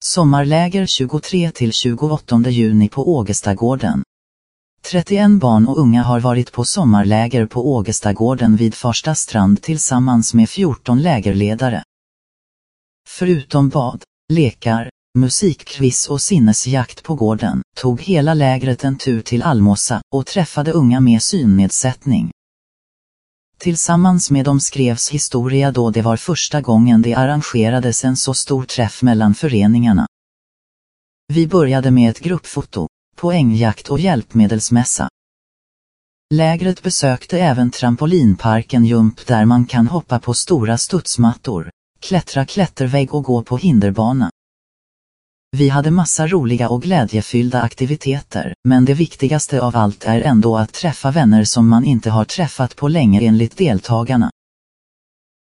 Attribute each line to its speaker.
Speaker 1: Sommarläger 23-28 juni på Ågestagården. 31 barn och unga har varit på sommarläger på Ågestagården vid Farsta strand tillsammans med 14 lägerledare. Förutom bad, lekar, musikquiz och sinnesjakt på gården, tog hela lägret en tur till Almåsa och träffade unga med synnedsättning. Tillsammans med dem skrevs historia då det var första gången det arrangerades en så stor träff mellan föreningarna. Vi började med ett gruppfoto, poängjakt och hjälpmedelsmässa. Lägret besökte även trampolinparken Jump där man kan hoppa på stora studsmattor, klättra klättervägg och gå på hinderbana. Vi hade massa roliga och glädjefyllda aktiviteter, men det viktigaste av allt är ändå att träffa vänner som man inte har träffat på länge enligt deltagarna.